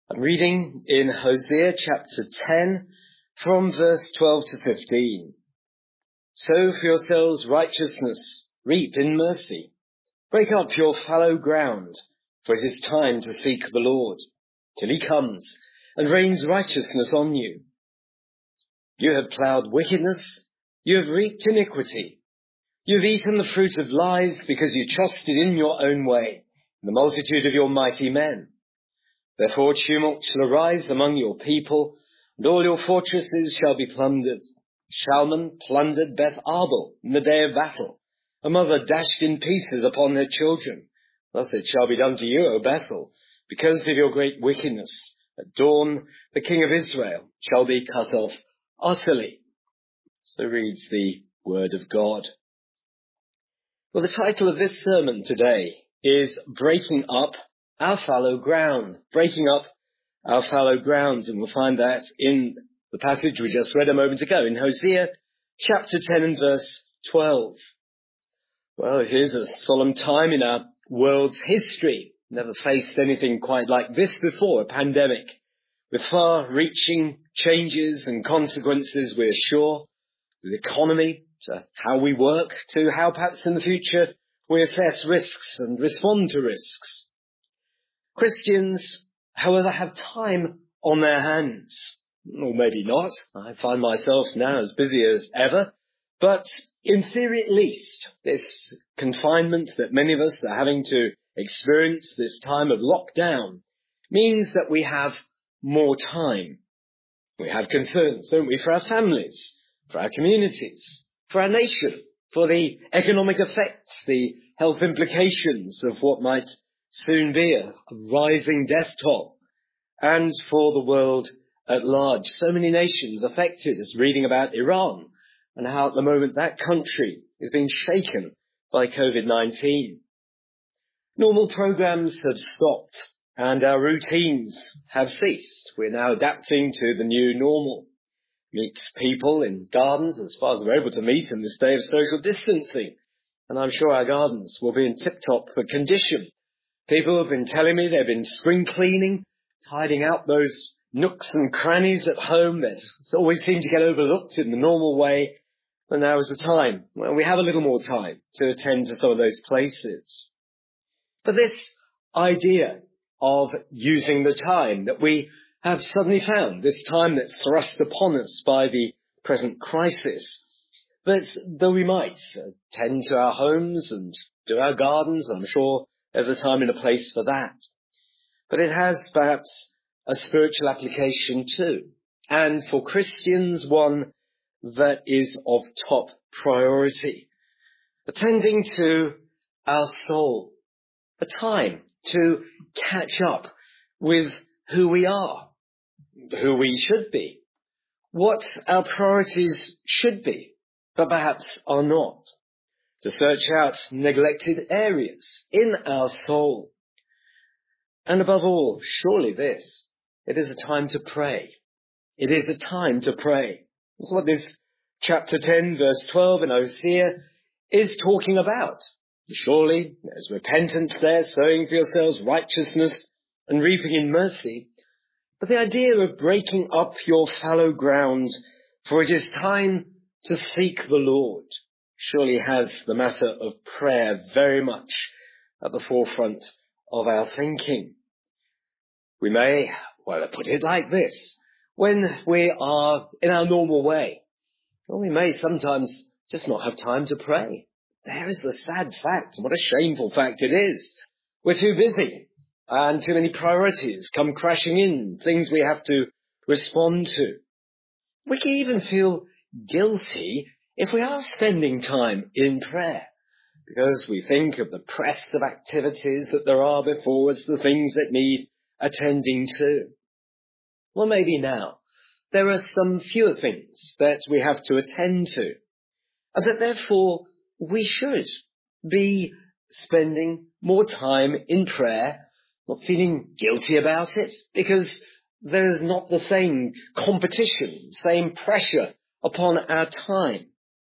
I'm reading in Hosea chapter 10 from verse 12 to 15. Sow for yourselves righteousness, reap in mercy. Break up your fallow ground, for it is time to seek the Lord, till he comes and rains righteousness on you. You have ploughed wickedness, you have reaped iniquity. You have eaten the fruit of lies because you trusted in your own way, the multitude of your mighty men. Therefore tumult shall arise among your people, and all your fortresses shall be plundered. Shalman plundered Beth Arbel in the day of battle. A mother dashed in pieces upon her children. Thus it shall be done to you, O Bethel, because of your great wickedness. At dawn, the King of Israel shall be cut off utterly. So reads the word of God. Well, the title of this sermon today is Breaking Up Our Fallow Ground. Breaking Up Our Fallow Ground. And we'll find that in the passage we just read a moment ago in Hosea chapter 10 and verse 12. Well, it is a solemn time in our world's history. Never faced anything quite like this before, a pandemic, with far-reaching changes and consequences, we're sure, to the economy, to how we work, to how perhaps in the future we assess risks and respond to risks. Christians, however, have time on their hands. Or maybe not. I find myself now as busy as ever. But in theory at least, this confinement that many of us are having to experience, this time of lockdown, means that we have more time. We have concerns, don't we, for our families, for our communities, for our nation, for the economic effects, the health implications of what might soon be a rising death toll, and for the world at large. So many nations affected, as reading about Iran, and how at the moment that country is being shaken by COVID-19. Normal programs have stopped, and our routines have ceased. We're now adapting to the new normal. Meet people in gardens as far as we're able to meet in this day of social distancing. And I'm sure our gardens will be in tip-top condition. People have been telling me they've been spring cleaning, tidying out those nooks and crannies at home that always seem to get overlooked in the normal way. And now is the time. Well, we have a little more time to attend to some of those places. But this idea of using the time that we have suddenly found, this time that's thrust upon us by the present crisis, that though we might tend to our homes and do our gardens, I'm sure there's a time and a place for that. But it has perhaps a spiritual application too. And for Christians, one that is of top priority. Attending to our soul. A time to catch up with who we are, who we should be, what our priorities should be, but perhaps are not. To search out neglected areas in our soul. And above all, surely this, it is a time to pray. It is a time to pray. That's what this chapter 10, verse 12 in Hosea is talking about. Surely, there's repentance there, sowing for yourselves righteousness and reaping in mercy. But the idea of breaking up your fallow ground, for it is time to seek the Lord, surely has the matter of prayer very much at the forefront of our thinking. We may, well, put it like this, when we are in our normal way, well, we may sometimes just not have time to pray. There is the sad fact, and what a shameful fact it is. We're too busy, and too many priorities come crashing in, things we have to respond to. We can even feel guilty if we are spending time in prayer, because we think of the press of activities that there are before us, the things that need attending to. Well, maybe now there are some fewer things that we have to attend to, and that therefore we should be spending more time in prayer, not feeling guilty about it, because there's not the same competition, same pressure upon our time.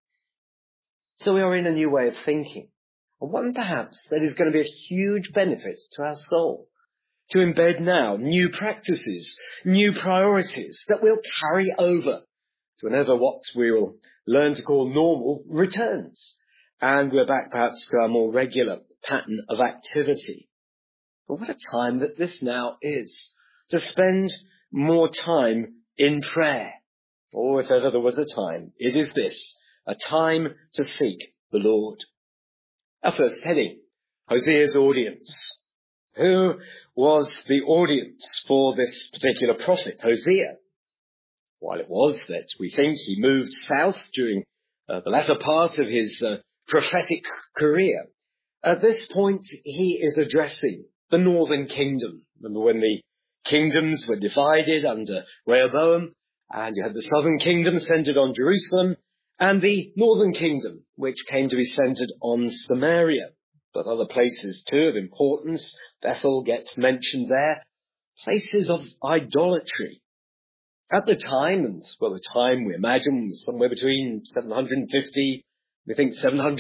So we are in a new way of thinking, and one perhaps that is going to be a huge benefit to our soul. to embed now new practices, new priorities that we'll carry over to whenever what we will learn to call normal returns. And we're back perhaps to our more regular pattern of activity. But what a time that this now is, to spend more time in prayer. Or if ever there was a time, it is this, a time to seek the Lord. Our first heading, Hosea's audience. Who was the audience for this particular prophet, Hosea? While it was that we think he moved south during the latter part of his prophetic career, at this point he is addressing the northern kingdom. Remember when the kingdoms were divided under Rehoboam, and you had the southern kingdom centered on Jerusalem, and the northern kingdom, which came to be centered on Samaria. But other places too of importance, Bethel gets mentioned there, places of idolatry. At the time, and well, the time we imagine was somewhere between 750, we think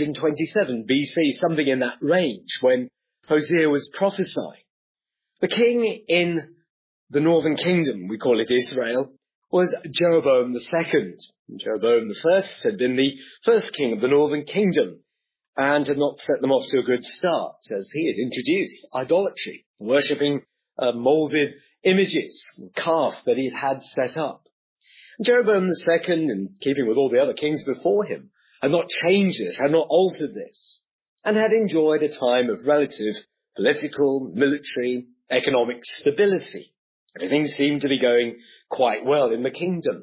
727 BC, something in that range, when Hosea was prophesying. The king in the northern kingdom, we call it Israel, was Jeroboam II. Jeroboam I had been the first king of the northern kingdom and had not set them off to a good start, as he had introduced idolatry, worshipping moulded images, calf that he had set up. Jeroboam II, in keeping with all the other kings before him, had not changed this, had not altered this, and had enjoyed a time of relative political, military, economic stability. Everything seemed to be going quite well in the kingdom.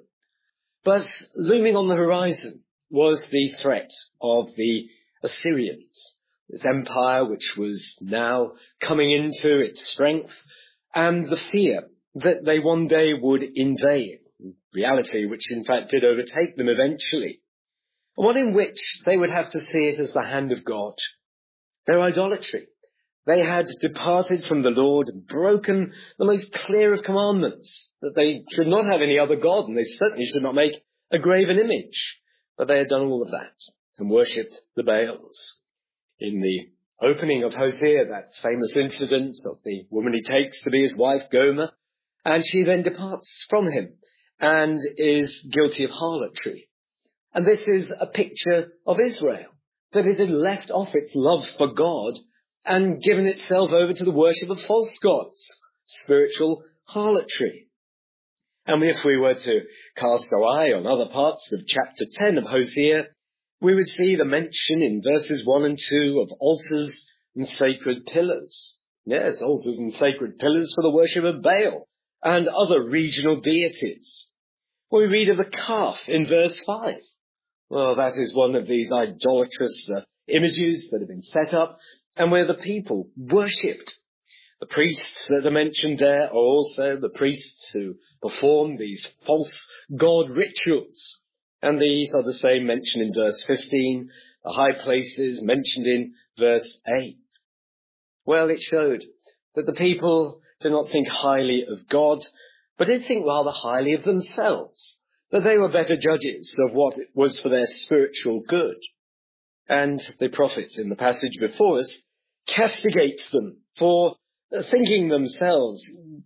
But looming on the horizon was the threat of the Assyrians, this empire which was now coming into its strength, and the fear that they one day would invade, reality which in fact did overtake them eventually, and one in which they would have to see it as the hand of God. Their idolatry. They had departed from the Lord and broken the most clear of commandments, that they should not have any other God, and they certainly should not make a graven image. But they had done all of that and worshipped the Baals. In the opening of Hosea, that famous incident of the woman he takes to be his wife, Gomer, and she then departs from him and is guilty of harlotry. And this is a picture of Israel, that it had left off its love for God and given itself over to the worship of false gods, spiritual harlotry. And if we were to cast our eye on other parts of chapter 10 of Hosea, we would see the mention in verses 1 and 2 of altars and sacred pillars. Yes, altars and sacred pillars for the worship of Baal and other regional deities. We read of the calf in verse 5. Well, that is one of these idolatrous images that have been set up and where the people worshipped. The priests that are mentioned there are also the priests who perform these false god rituals. And these are the same mentioned in verse 15, the high places mentioned in verse 8. Well, it showed that the people did not think highly of God, but did think rather highly of themselves, that they were better judges of what was for their spiritual good. And the prophet in the passage before us castigates them for thinking themselves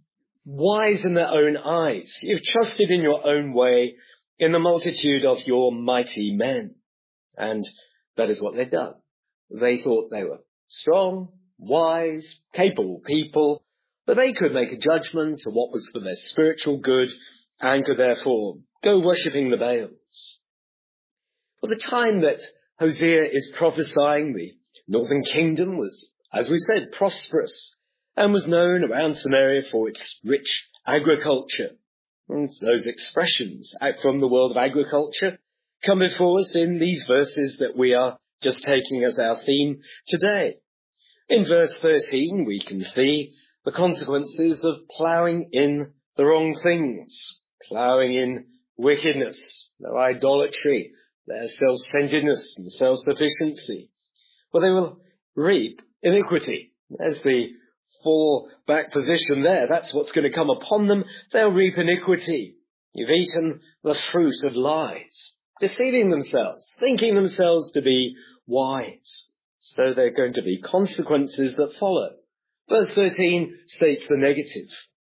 wise in their own eyes. You've trusted in your own way in the multitude of your mighty men. And that is what they'd done. They thought they were strong, wise, capable people, that they could make a judgment of what was for their spiritual good and could therefore go worshipping the Baals. Well, the time that Hosea is prophesying, the northern kingdom was, as we said, prosperous and was known around Samaria for its rich agriculture. And those expressions out from the world of agriculture come before us in these verses that we are just taking as our theme today. In verse 13, we can see the consequences of ploughing in the wrong things, ploughing in wickedness, their idolatry, their self-centeredness and self-sufficiency. Well, they will reap iniquity. There's the fall-back position there. That's what's going to come upon them. They'll reap iniquity. You've eaten the fruit of lies, deceiving themselves, thinking themselves to be wise. So there are going to be consequences that follow. Verse 13 states the negative.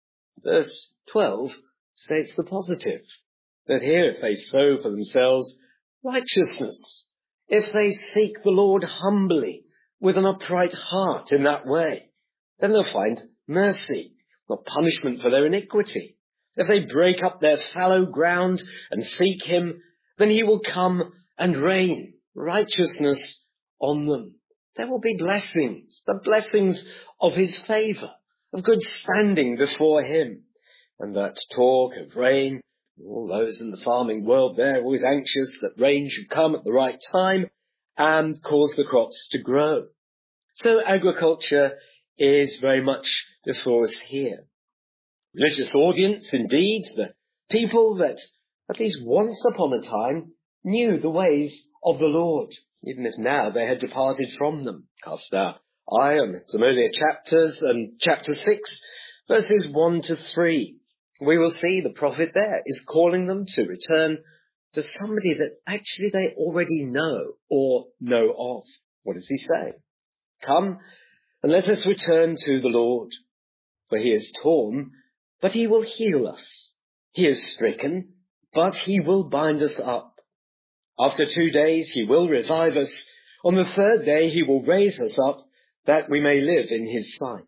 Verse 12 states the positive. That here, if they sow for themselves righteousness, if they seek the Lord humbly with an upright heart in that way, then they'll find mercy, not punishment for their iniquity. If they break up their fallow ground and seek him, then he will come and rain righteousness on them. There will be blessings, the blessings of his favour, of good standing before him. And that talk of rain, all those in the farming world there are always anxious that rain should come at the right time and cause the crops to grow. So agriculture is very much before us here. Religious audience, indeed, the people that at least once upon a time knew the ways of the Lord, even if now they had departed from them. Cast our eye on some earlier chapters, and chapter 6, verses 1 to 3. We will see the prophet there is calling them to return to somebody that actually they already know or know of. What does he say? Come and let us return to the Lord, for he is torn, but he will heal us. He is stricken, but he will bind us up. After 2 days he will revive us. On the 3rd day he will raise us up, that we may live in his sight.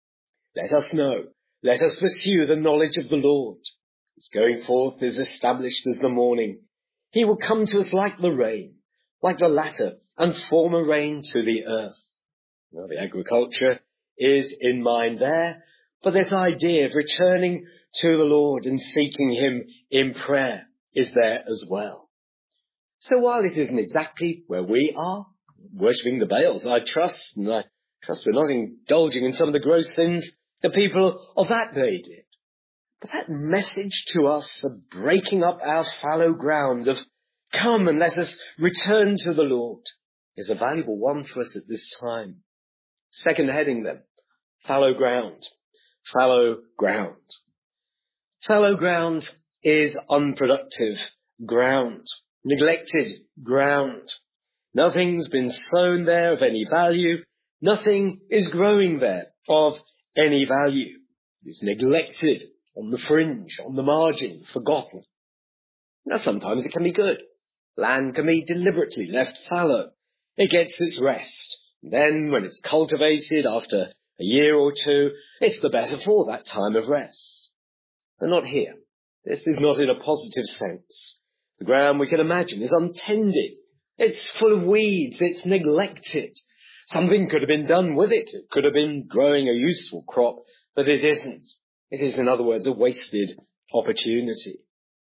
Let us know. Let us pursue the knowledge of the Lord. His going forth is established as the morning. He will come to us like the rain, like the latter and former rain to the earth. Well, the agriculture is in mind there, but this idea of returning to the Lord and seeking him in prayer is there as well. So while it isn't exactly where we are, worshipping the Baals, I trust we're not indulging in some of the gross sins the people of that day did. But that message to us of breaking up our fallow ground, of come and let us return to the Lord, is a valuable one for us at this time. Second heading then, fallow ground. Fallow ground. Fallow ground is unproductive ground, neglected ground. Nothing's been sown there of any value. Nothing is growing there of any value. It's neglected, on the fringe, on the margin, forgotten. Now sometimes it can be good. Land can be deliberately left fallow. It gets its rest. And then when it's cultivated after a year or two, it's the better for that time of rest. But not here. This is not in a positive sense. The ground, we can imagine, is untended. It's full of weeds. It's neglected. Something could have been done with it. It could have been growing a useful crop, but it isn't. It is, in other words, a wasted opportunity.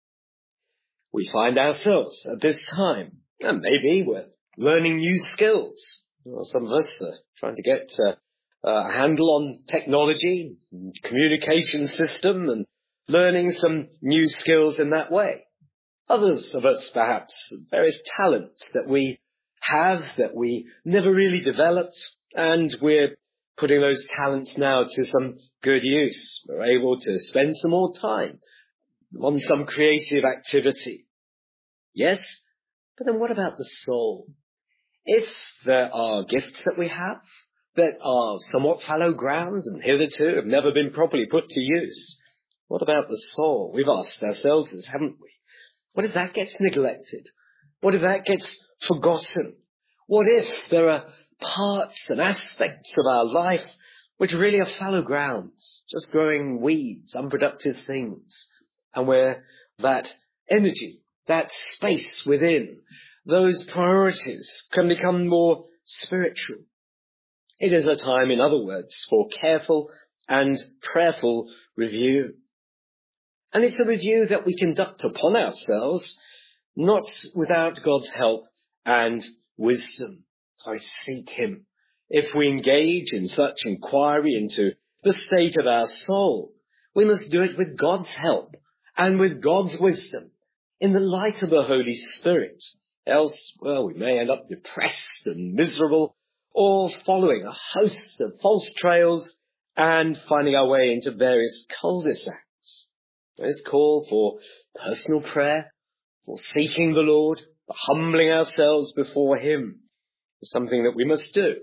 We find ourselves at this time, and maybe we're learning new skills. Well, some of us are trying to get a handle on technology, communication system, and learning some new skills in that way. Others of us, perhaps, various talents that we have that we never really developed, and we're putting those talents now to some good use. We're able to spend some more time on some creative activity. Yes, but then what about the soul? If there are gifts that we have that are somewhat fallow ground and hitherto have never been properly put to use, what about the soul? We've asked ourselves this, haven't we? What if that gets neglected? What if that gets forgotten? What if there are parts and aspects of our life which really are fallow grounds, just growing weeds, unproductive things, and where that energy, that space within, those priorities can become more spiritual? It is a time, in other words, for careful and prayerful review. And it's a review that we conduct upon ourselves, not without God's help and wisdom. So I seek him. If we engage in such inquiry into the state of our soul, we must do it with God's help and with God's wisdom in the light of the Holy Spirit. Else, well, we may end up depressed and miserable, or following a host of false trails and finding our way into various cul-de-sacs. There's call for personal prayer, for seeking the Lord, for humbling ourselves before him. It's something that we must do,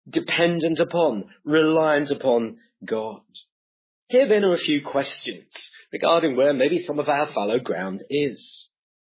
dependent upon, reliant upon God. Here then are a few questions regarding where maybe some of our fallow ground is.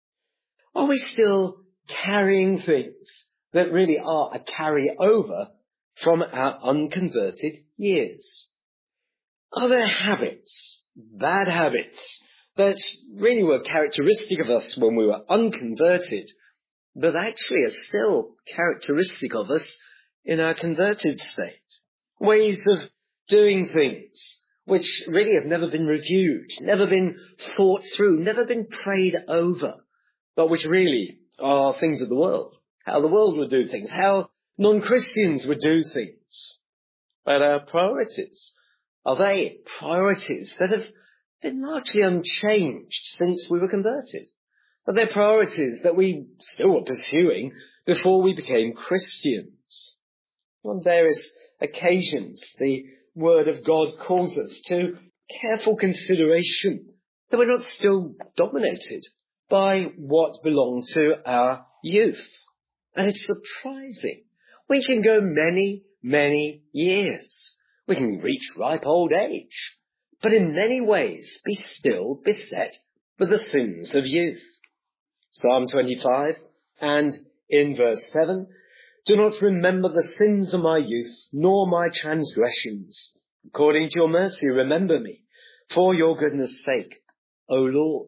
Are we still carrying things that really are a carry-over from our unconverted years? Are there habits, bad habits, that really were characteristic of us when we were unconverted, but actually are still characteristic of us in our converted state? Ways of doing things which really have never been reviewed, never been thought through, never been prayed over, but which really are things of the world, how the world would do things, how non-Christians would do things. But our priorities, are they priorities that have been largely unchanged since we were converted? Are they priorities that we still were pursuing before we became Christians? On various occasions, the Word of God calls us to careful consideration that we're not still dominated by what belonged to our youth. And it's surprising. We can go many, many years. We can reach ripe old age, but in many ways be still beset with the sins of youth. Psalm 25 and in verse 7, do not remember the sins of my youth, nor my transgressions. According to your mercy, remember me, for your goodness' sake, O Lord.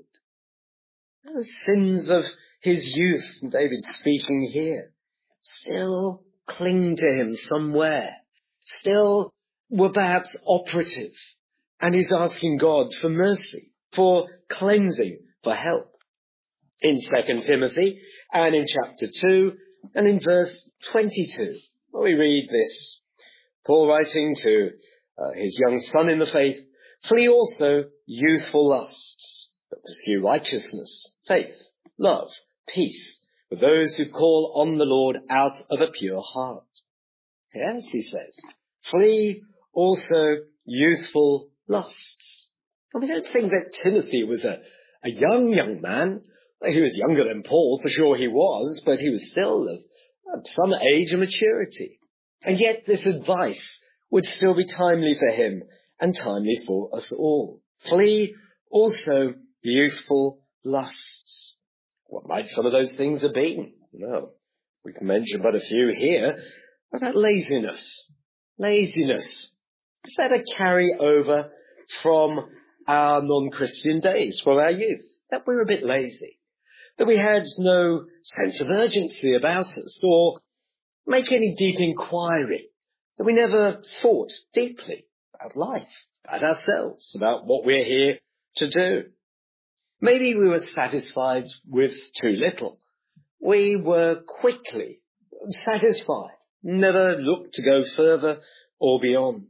The sins of his youth, David speaking here, still cling to him somewhere, still were perhaps operative, and he's asking God for mercy, for cleansing, for help. In 2 Timothy, and in chapter 2, and in verse 22, where we read this, Paul writing to his young son in the faith, flee also youthful lusts, but pursue righteousness, faith, love, peace, with those who call on the Lord out of a pure heart. Yes, he says, flee also youthful lusts. And we don't think that Timothy was a young man. He was younger than Paul, for sure he was, but he was still of some age and maturity. And yet this advice would still be timely for him and timely for us all. Flee also youthful lusts. What might some of those things have been? Well, we can mention but a few here. What about laziness? Laziness. Is that a carry over from our non-Christian days, from our youth? That we're a bit lazy, that we had no sense of urgency about us, or make any deep inquiry, that we never thought deeply about life, about ourselves, about what we're here to do. Maybe we were satisfied with too little. We were quickly satisfied, never looked to go further or beyond.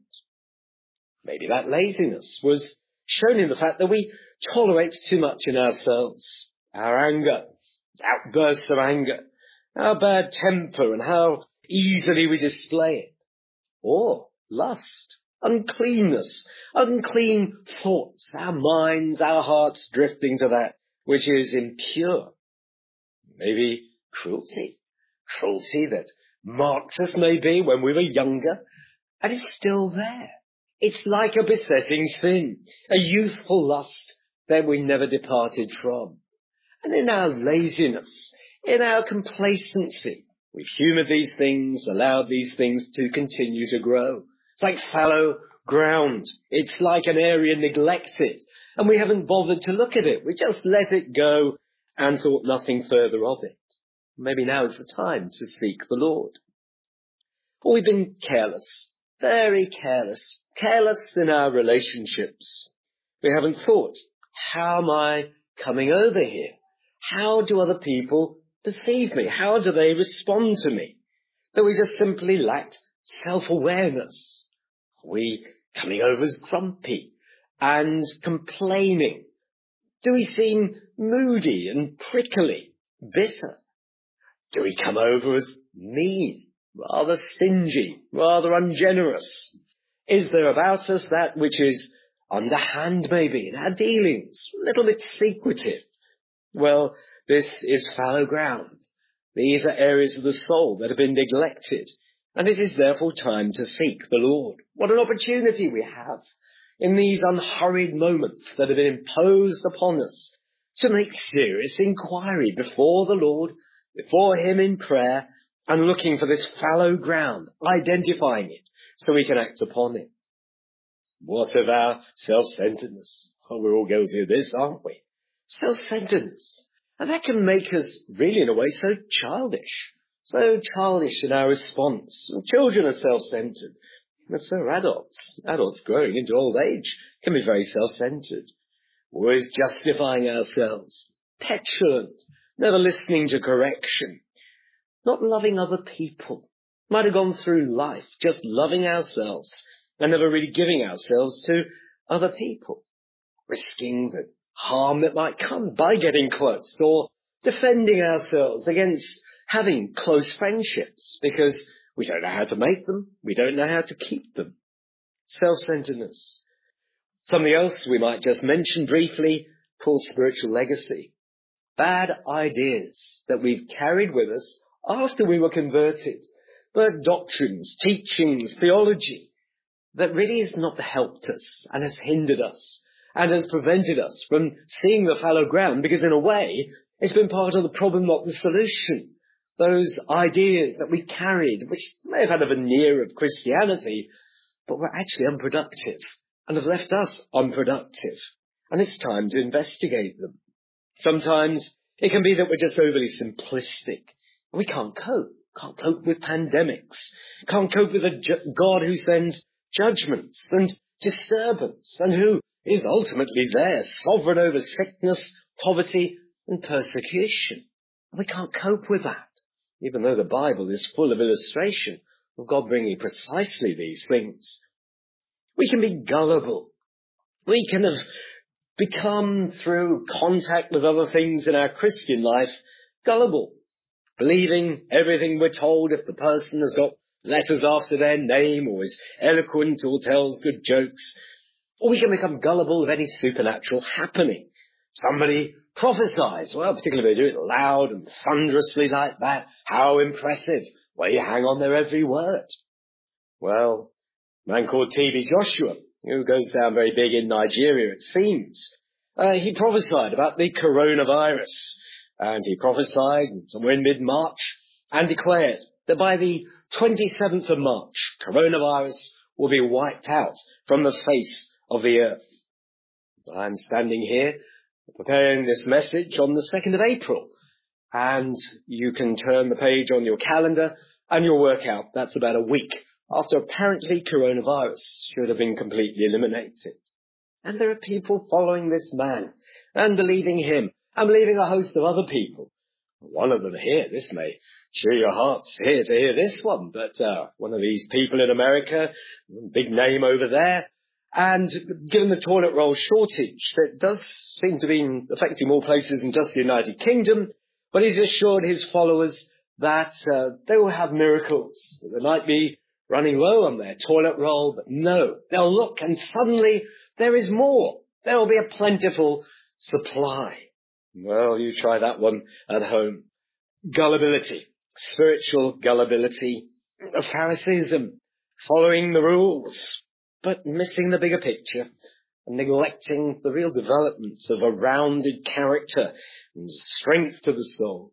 Maybe that laziness was shown in the fact that we tolerate too much in ourselves. Our anger, outbursts of anger, our bad temper and how easily we display it. Or lust, uncleanness, unclean thoughts, our minds, our hearts drifting to that which is impure. Maybe cruelty that marks us maybe when we were younger, and it's still there. It's like a besetting sin, a youthful lust that we never departed from. And in our laziness, in our complacency, we've humoured these things, allowed these things to continue to grow. It's like fallow ground. It's like an area neglected, and we haven't bothered to look at it. We just let it go and thought nothing further of it. Maybe now is the time to seek the Lord. Or we've been careless, very careless in our relationships. We haven't thought, how am I coming over here? How do other people perceive me? How do they respond to me? That we just simply lacked self-awareness. Are we coming over as grumpy and complaining? Do we seem moody and prickly, bitter? Do we come over as mean, rather stingy, rather ungenerous? Is there about us that which is underhand maybe in our dealings, a little bit secretive? Well, this is fallow ground. These are areas of the soul that have been neglected And it is therefore time to seek the Lord. What an opportunity we have in these unhurried moments that have been imposed upon us to make serious inquiry before the Lord, before him in prayer, and looking for this fallow ground, identifying it so we can act upon it. What of our self-centeredness? Oh, we're all guilty of this, aren't we? Self-centeredness. And that can make us really, in a way, so childish in our response. And children are self-centered. And so are adults growing into old age can be very self-centered. Always justifying ourselves, petulant, never listening to correction, not loving other people. Might have gone through life just loving ourselves and never really giving ourselves to other people, risking the harm that might come by getting close or defending ourselves against having close friendships because we don't know how to make them, we don't know how to keep them. Self-centeredness. Something else we might just mention briefly called spiritual legacy. Bad ideas that we've carried with us after we were converted, but doctrines, teachings, theology that really has not helped us and has hindered us and has prevented us from seeing the fallow ground, because in a way it's been part of the problem, not the solution. Those ideas that we carried, which may have had a veneer of Christianity, but were actually unproductive and have left us unproductive. And it's time to investigate them. Sometimes it can be that we're just overly simplistic. We can't cope with pandemics, can't cope with a God who sends judgments and disturbance and who is ultimately there, sovereign over sickness, poverty and persecution. We can't cope with that, even though the Bible is full of illustration of God bringing precisely these things. We can be gullible. We can have become, through contact with other things in our Christian life, gullible, believing everything we're told if the person has got letters after their name or is eloquent or tells good jokes. Or we can become gullible of any supernatural happening. Somebody prophesies, well, particularly if they do it loud and thunderously like that. How impressive. Well, you hang on their every word. Well, a man called T.B. Joshua, who goes down very big in Nigeria, it seems, he prophesied about the coronavirus. And he prophesied somewhere in mid-March and declared that by the 27th of March, coronavirus will be wiped out from the face of the earth. I'm standing here preparing this message on the 2nd of April. And you can turn the page on your calendar and you'll work out that's about a week after apparently coronavirus should have been completely eliminated. And there are people following this man and believing him and believing a host of other people. One of them here, this may cheer your hearts here to hear this one, but one of these people in America, big name over there, and given the toilet roll shortage that does seem to be affecting more places than just the United Kingdom, but he's assured his followers that they will have miracles. They might be running low on their toilet roll, but no, they'll look and suddenly there is more. There will be a plentiful supply. Well, you try that one at home. Gullibility, spiritual gullibility, Phariseeism, following the rules, but missing the bigger picture and neglecting the real developments of a rounded character and strength to the soul.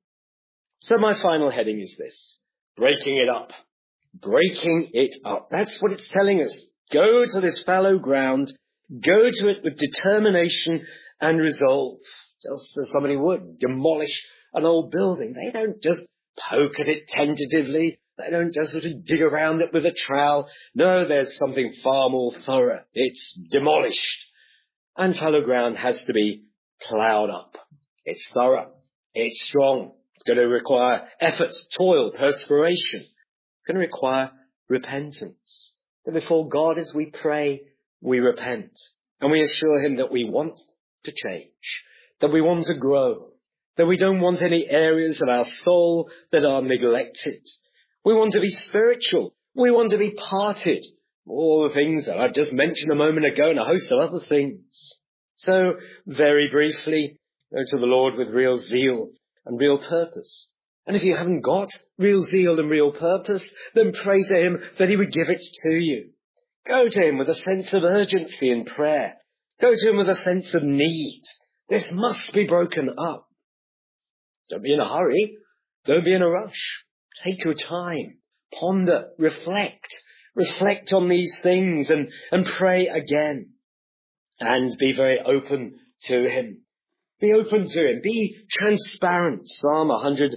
So my final heading is this: breaking it up. Breaking it up. That's what it's telling us. Go to this fallow ground. Go to it with determination and resolve. Just as somebody would demolish an old building. They don't just poke at it tentatively. They don't just sort of dig around it with a trowel. No, there's something far more thorough. It's demolished. And fallow ground has to be ploughed up. It's thorough. It's strong. It's going to require effort, toil, perspiration. It's going to require repentance. That before God, as we pray, we repent. And we assure him that we want to change, that we want to grow, that we don't want any areas of our soul that are neglected. We want to be spiritual. We want to be parted. All the things that I've just mentioned a moment ago and a host of other things. So, very briefly, go to the Lord with real zeal and real purpose. And if you haven't got real zeal and real purpose, then pray to him that he would give it to you. Go to him with a sense of urgency in prayer. Go to him with a sense of need. This must be broken up. Don't be in a hurry. Don't be in a rush. Take your time. Ponder. Reflect. Reflect on these things and pray again. And be very open to him. Be open to him. Be transparent. Psalm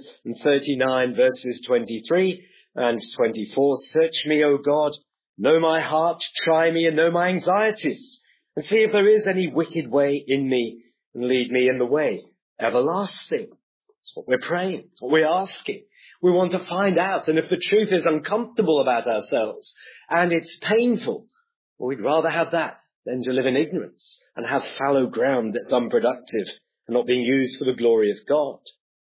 139 verses 23 and 24. Search me, O God. Know my heart. Try me and know my anxieties. And see if there is any wicked way in me. And lead me in the way everlasting. That's what we're praying. That's what we're asking. We want to find out. And if the truth is uncomfortable about ourselves and it's painful, well, we'd rather have that than to live in ignorance and have fallow ground that's unproductive and not being used for the glory of God.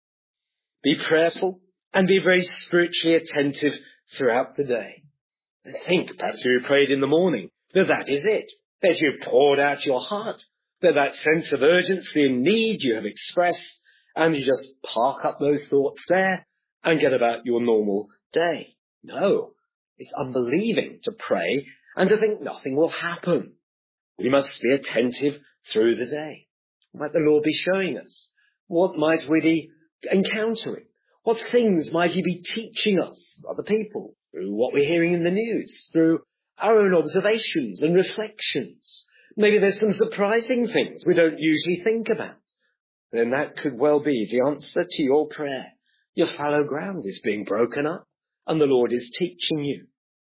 Be prayerful and be very spiritually attentive throughout the day. And think, perhaps you prayed in the morning, that is it, that you poured out your heart, that sense of urgency and need you have expressed, and you just park up those thoughts there and get about your normal day. No, it's unbelieving to pray and to think nothing will happen. We must be attentive through the day. What might the Lord be showing us? What might we be encountering? What things might he be teaching us, other people, through what we're hearing in the news, through our own observations and reflections? Maybe there's some surprising things we don't usually think about. Then that could well be the answer to your prayer. Your fallow ground is being broken up and the Lord is teaching you.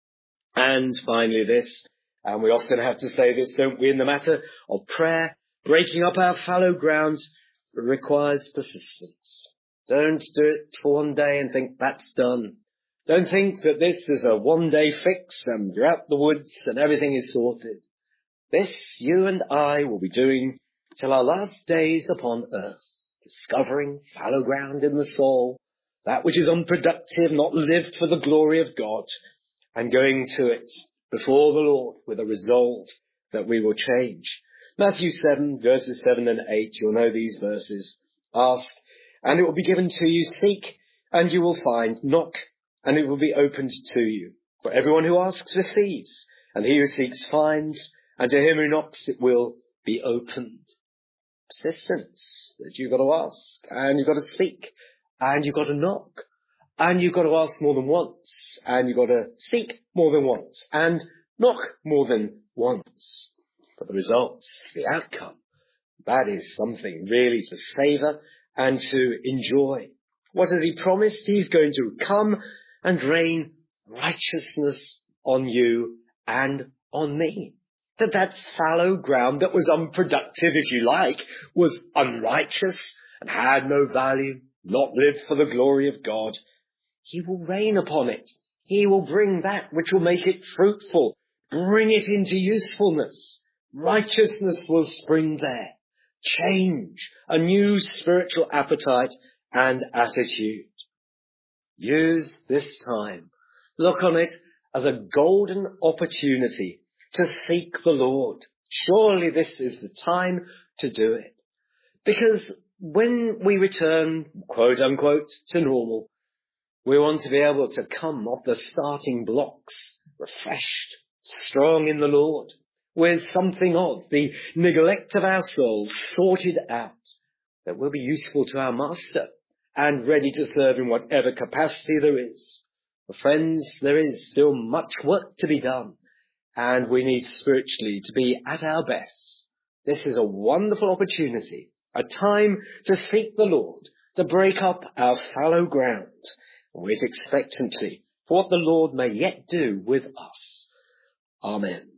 And finally this, and we often have to say this, don't we, in the matter of prayer, breaking up our fallow grounds requires persistence. Don't do it for one day and think that's done. Don't think that this is a one-day fix and you're out the woods and everything is sorted. This you and I will be doing till our last days upon earth, discovering fallow ground in the soul, that which is unproductive, not lived for the glory of God, and going to it before the Lord with a resolve that we will change. Matthew 7, verses 7 and 8, you'll know these verses. Ask, and it will be given to you. Seek, and you will find. Knock, and it will be opened to you. For everyone who asks receives, and he who seeks finds, and to him who knocks it will be opened. Persistence, that you've got to ask, and you've got to seek, and you've got to knock, and you've got to ask more than once, and you've got to seek more than once, and knock more than once. But the results, the outcome, that is something really to savour and to enjoy. What has he promised? He's going to come and rain righteousness on you and on me. That fallow ground that was unproductive, if you like, was unrighteous and had no value, not lived for the glory of God. He will rain upon it. He will bring that which will make it fruitful, bring it into usefulness. Righteousness will spring there. Change, a new spiritual appetite and attitude. Use this time. Look on it as a golden opportunity to seek the Lord. Surely this is the time to do it. Because when we return, quote unquote, to normal, we want to be able to come off the starting blocks, refreshed, strong in the Lord, with something of the neglect of our souls sorted out, that will be useful to our Master and ready to serve in whatever capacity there is. But friends, there is still much work to be done. And we need spiritually to be at our best. This is a wonderful opportunity, a time to seek the Lord, to break up our fallow ground, and wait expectantly for what the Lord may yet do with us. Amen.